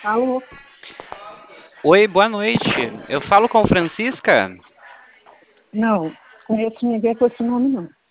Alô? Oi, boa noite. Eu falo com Francisca? Não, conheço ninguém com esse nome, não.